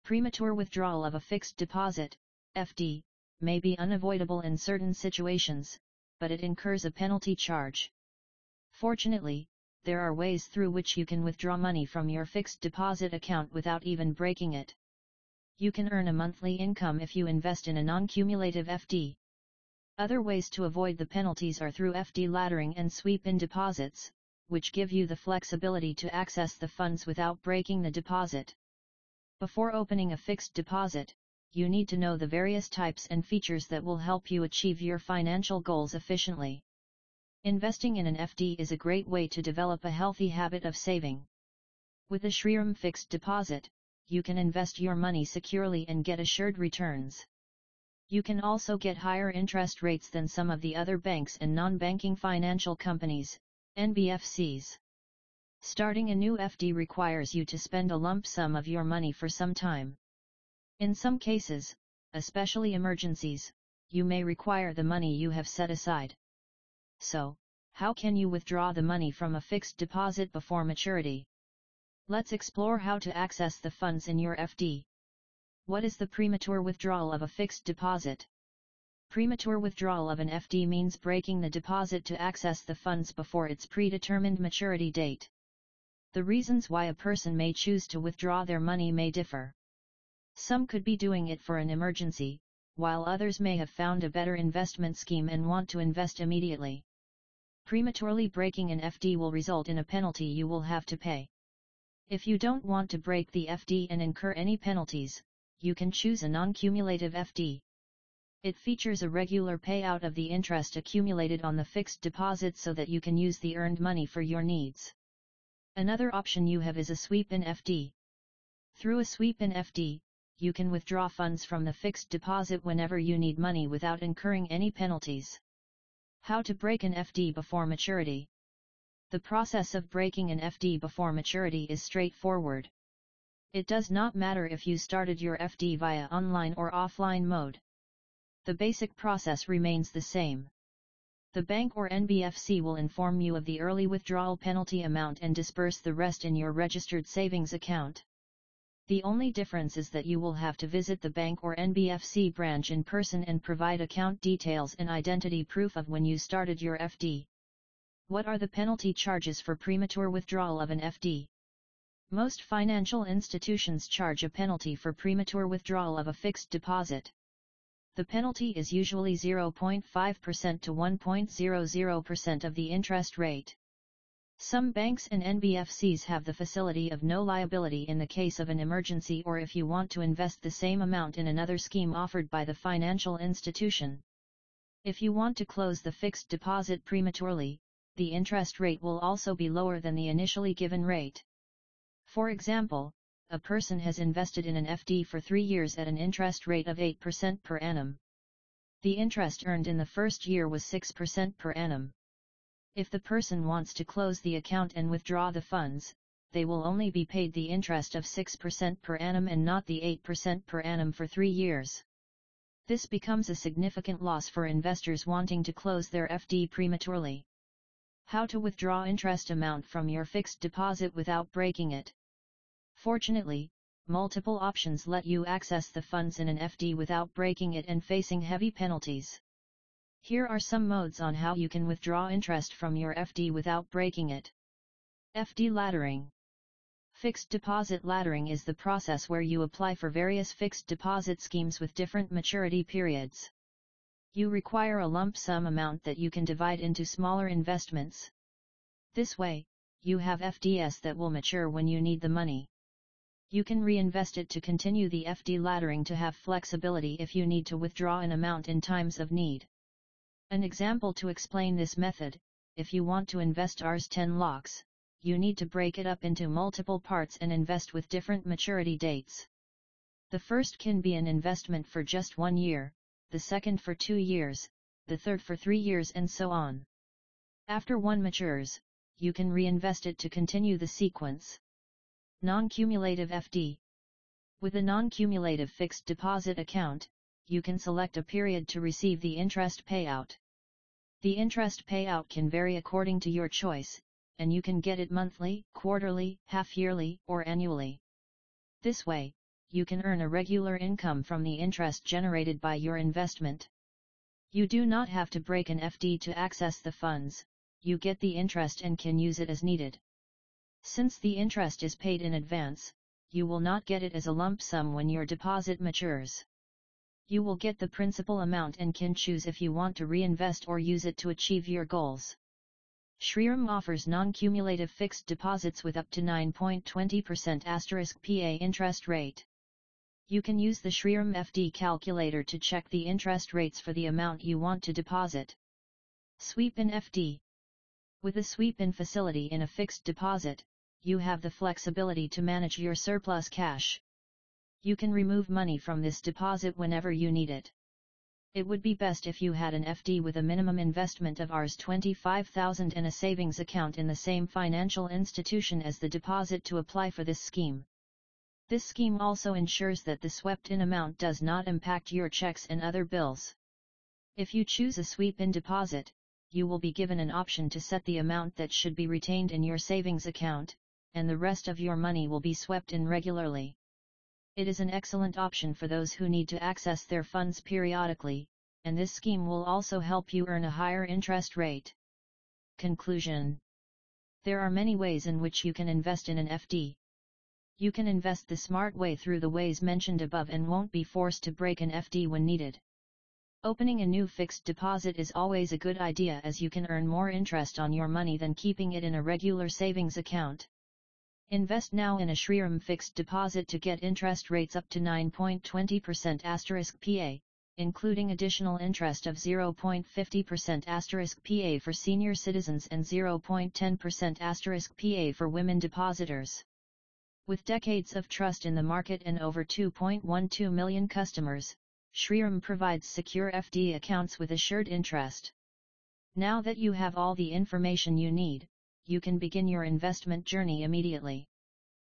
Premature withdrawal of a fixed deposit, FD, may be unavoidable in certain situations, but it incurs a penalty charge. Fortunately, there are ways through which you can withdraw money from your fixed deposit account without even breaking it. You can earn a monthly income if you invest in a non-cumulative FD. Other ways to avoid the penalties are through FD laddering and sweep-in deposits, which give you the flexibility to access the funds without breaking the deposit. Before opening a fixed deposit, you need to know the various types and features that will help you achieve your financial goals efficiently. Investing in an FD is a great way to develop a healthy habit of saving. With the Shriram fixed deposit, you can invest your money securely and get assured returns. You can also get higher interest rates than some of the other banks and non-banking financial companies, NBFCs. Starting a new FD requires you to spend a lump sum of your money for some time. In some cases, especially emergencies, you may require the money you have set aside. So, how can you withdraw the money from a fixed deposit before maturity? Let's explore how to access the funds in your FD. What is the premature withdrawal of a fixed deposit? Premature withdrawal of an FD means breaking the deposit to access the funds before its predetermined maturity date. The reasons why a person may choose to withdraw their money may differ. Some could be doing it for an emergency, while others may have found a better investment scheme and want to invest immediately. Prematurely breaking an FD will result in a penalty you will have to pay. If you don't want to break the FD and incur any penalties, you can choose a non-cumulative FD. It features a regular payout of the interest accumulated on the fixed deposit so that you can use the earned money for your needs. Another option you have is a sweep-in FD. Through a sweep-in FD, you can withdraw funds from the fixed deposit whenever you need money without incurring any penalties. How to break an FD before maturity? The process of breaking an FD before maturity is straightforward. It does not matter if you started your FD via online or offline mode. The basic process remains the same. The bank or NBFC will inform you of the early withdrawal penalty amount and disperse the rest in your registered savings account. The only difference is that you will have to visit the bank or NBFC branch in person and provide account details and identity proof of when you started your FD. What are the penalty charges for premature withdrawal of an FD? Most financial institutions charge a penalty for premature withdrawal of a fixed deposit. The penalty is usually 0.5% to 1.00% of the interest rate. Some banks and NBFCs have the facility of no liability in the case of an emergency or if you want to invest the same amount in another scheme offered by the financial institution. If you want to close the fixed deposit prematurely, the interest rate will also be lower than the initially given rate. For example, a person has invested in an FD for 3 years at an interest rate of 8% per annum. The interest earned in the first year was 6% per annum. If the person wants to close the account and withdraw the funds, they will only be paid the interest of 6% per annum and not the 8% per annum for 3 years. This becomes a significant loss for investors wanting to close their FD prematurely. How to withdraw interest amount from your fixed deposit without breaking it? Fortunately, multiple options let you access the funds in an FD without breaking it and facing heavy penalties. Here are some modes on how you can withdraw interest from your FD without breaking it. FD laddering. Fixed deposit laddering is the process where you apply for various fixed deposit schemes with different maturity periods. You require a lump sum amount that you can divide into smaller investments. This way, you have FDs that will mature when you need the money. You can reinvest it to continue the FD laddering to have flexibility if you need to withdraw an amount in times of need. An example to explain this method: if you want to invest Rs 10 lakhs, you need to break it up into multiple parts and invest with different maturity dates. The first can be an investment for just 1 year, the second for 2 years, the third for 3 years and so on. After one matures, you can reinvest it to continue the sequence. Non-cumulative FD. With a non-cumulative fixed deposit account, you can select a period to receive the interest payout. The interest payout can vary according to your choice, and you can get it monthly, quarterly, half-yearly, or annually. This way, you can earn a regular income from the interest generated by your investment. You do not have to break an FD to access the funds, you get the interest and can use it as needed. Since the interest is paid in advance, you will not get it as a lump sum when your deposit matures. You will get the principal amount and can choose if you want to reinvest or use it to achieve your goals. Shriram offers non-cumulative fixed deposits with up to 9.20% *PA interest rate. You can use the Shriram FD calculator to check the interest rates for the amount you want to deposit. Sweep-in FD. With the sweep-in facility in a fixed deposit, you have the flexibility to manage your surplus cash. You can remove money from this deposit whenever you need it. It would be best if you had an FD with a minimum investment of Rs 25,000 and a savings account in the same financial institution as the deposit to apply for this scheme. This scheme also ensures that the swept-in amount does not impact your checks and other bills. If you choose a sweep-in deposit, you will be given an option to set the amount that should be retained in your savings account, and the rest of your money will be swept in regularly. It is an excellent option for those who need to access their funds periodically, and this scheme will also help you earn a higher interest rate. Conclusion. There are many ways in which you can invest in an FD. You can invest the smart way through the ways mentioned above and won't be forced to break an FD when needed. Opening a new fixed deposit is always a good idea as you can earn more interest on your money than keeping it in a regular savings account. Invest now in a Shriram fixed deposit to get interest rates up to 9.20% *PA, including additional interest of 0.50% *PA for senior citizens and 0.10% *PA for women depositors. With decades of trust in the market and over 2.12 million customers, Shriram provides secure FD accounts with assured interest. Now that you have all the information you need, you can begin your investment journey immediately.